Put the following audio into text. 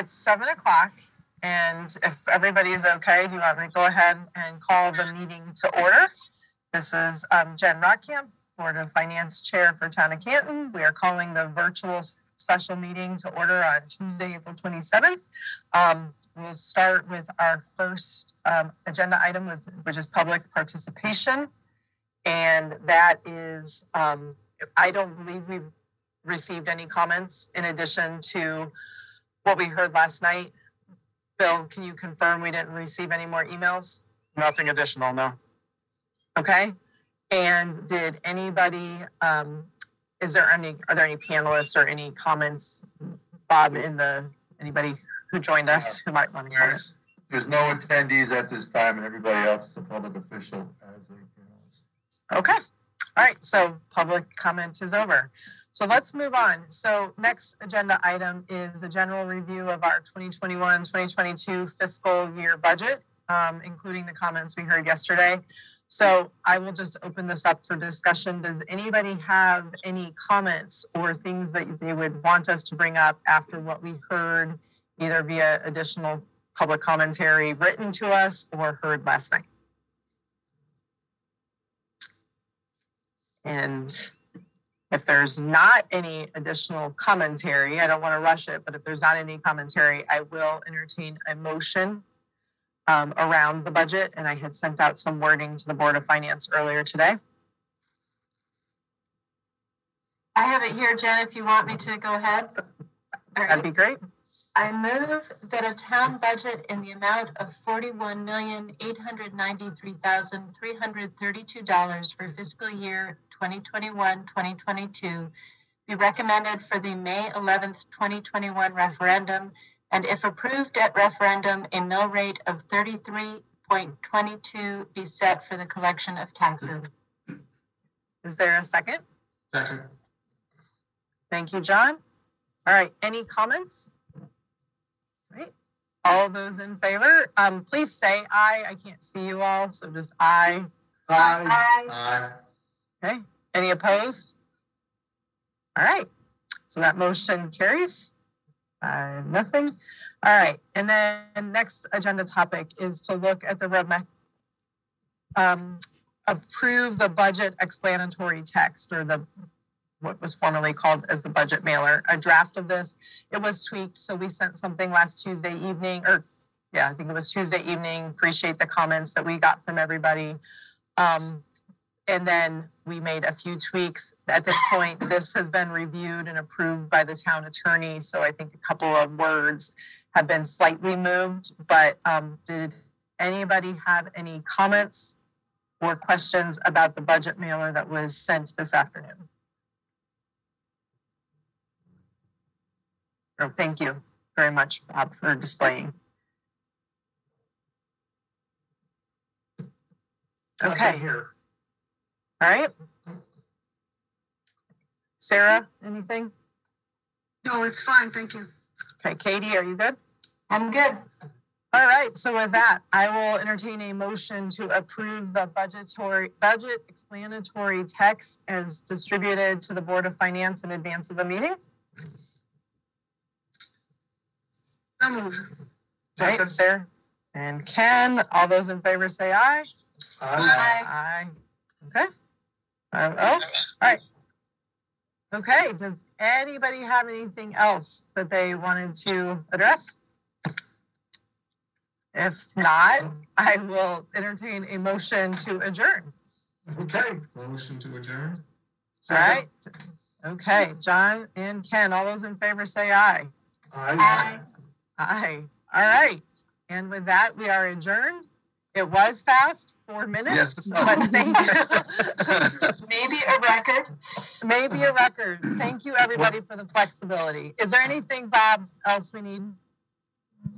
It's 7 o'clock, and if everybody is okay, do you want me to go ahead and call the meeting to order? This is Jen Rockcamp, Board of Finance Chair for Town of Canton. We are calling the virtual special meeting to order on Tuesday, April 27th. We'll start with our first agenda item, which is public participation. And that is, I don't believe we've received any comments in addition to what we heard last night. Bill, can you confirm we didn't receive any more emails? Nothing additional, no. Okay. And did anybody, are there any panelists or any comments, Bob, anybody who joined us who might want to comment? There's no attendees at this time, and everybody else is a public official as a panelist. Okay. All right. So public comment is over. So let's move on. So next agenda item is a general review of our 2021-2022 fiscal year budget, including the comments we heard yesterday. So I will just open this up for discussion. Does anybody have any comments or things that they would want us to bring up after what we heard, either via additional public commentary written to us or heard last night? And if there's not any additional commentary, I don't want to rush it, but if there's not any commentary, I will entertain a motion around the budget. And I had sent out some wording to the Board of Finance earlier today. I have it here, Jen, if you want me to go ahead. That'd be great. I move that a town budget in the amount of $41,893,332 for fiscal year 2021-2022 be recommended for the May 11th, 2021 referendum, and if approved at referendum, a mill rate of 33.22 be set for the collection of taxes. Is there a second? Second. Thank you, John. All right, any comments? Right. All those in favor, please say aye. I can't see you all, so just aye. Aye. Aye. Aye. Okay. Any opposed? All right. So that motion carries. Nothing. All right. And then next agenda topic is to look at the roadmap, approve the budget explanatory text, or what was formerly called as the budget mailer. A draft of this, it was tweaked. So we sent something last Tuesday evening, I think it was Tuesday evening. Appreciate the comments that we got from everybody. And then we made a few tweaks. At this point, this has been reviewed and approved by the town attorney. So I think a couple of words have been slightly moved, but did anybody have any comments or questions about the budget mailer that was sent this afternoon? Oh, thank you very much, Bob, for displaying. Okay. Here. All right. Sarah, anything? No, it's fine. Thank you. Okay. Katie, are you good? I'm good. All right. So with that, I will entertain a motion to approve the budget explanatory text as distributed to the Board of Finance in advance of the meeting. So moved. Right, Sarah and Ken. All those in favor say aye. Aye. Aye. Okay. All right. Okay. Does anybody have anything else that they wanted to address? If not, I will entertain a motion to adjourn. Okay. Motion to adjourn. All right. Okay. John and Ken, all those in favor say aye. Aye. Aye. All right. And with that, we are adjourned. It was fast, 4 minutes. Yes. But thank you. Maybe a record. Maybe a record. Thank you, everybody, for the flexibility. Is there anything, Bob, else we need?